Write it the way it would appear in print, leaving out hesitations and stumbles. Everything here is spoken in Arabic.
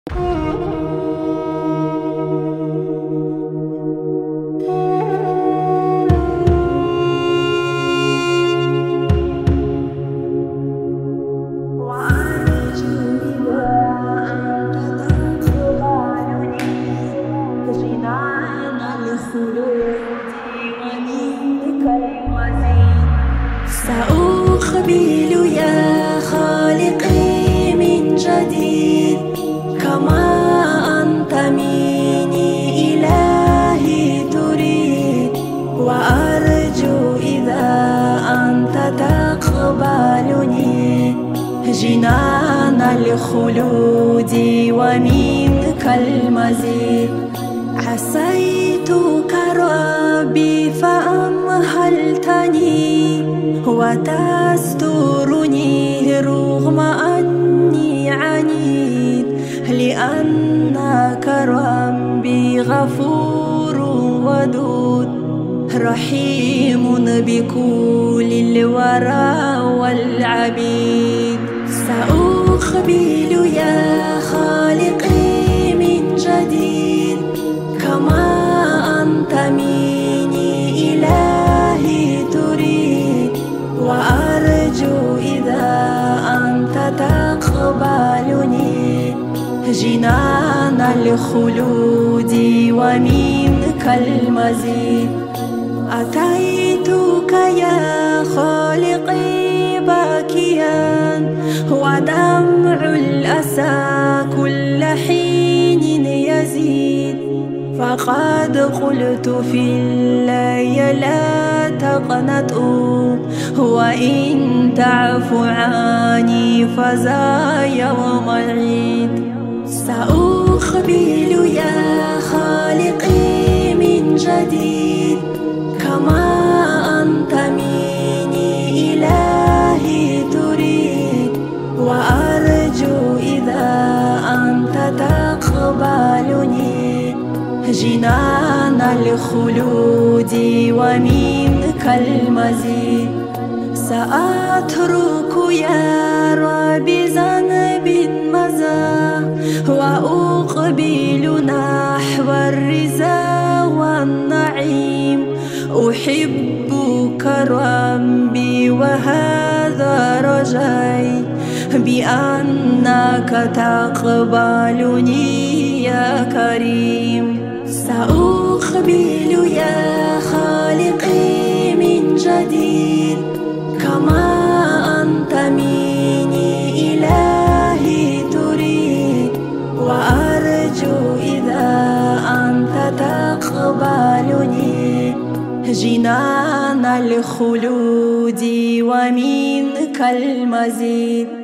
سأقبل يا خالقي من جديد كما أنت مني إلهي تريد، وأرجو إذا أنت تقبلني جنان الخلود ومنك المزيد. عصيتك ربي فأمهلتني وتسترني رغم أني عنيد، لأنك ربي غفور ودود رحيم بكل الورى والعبيد. سأقبل يا خالقي من جديد كما أنت مني إلهي تريد، وأرجو إذا أنت تقبلني جنان الخلود ومنك المزيد. أتيتك يا خالقي باكيا ودمع الأسى كل حين يزيد، فقد قلت في الليل لا تقنطوا، وإن تعف عني فذا يوم العيد. سأقبل يا خالقي من جديد كما أنت مني إلهي تريد، وأرجو إذا أنت تقبلني جنان الخلود ومنك المزيد. سأترك يا ربي ذنبي مزى وأقبل نحو الرضا والنعيم. أحبك ربي وهذا رجائي بأنك تقبلني يا كريم. سأقبل يا خالقي من جديد كما أنت مني إلهي تريد، وأرجو إذا أنت تقبلني جنان الخلود ومنك المزيد.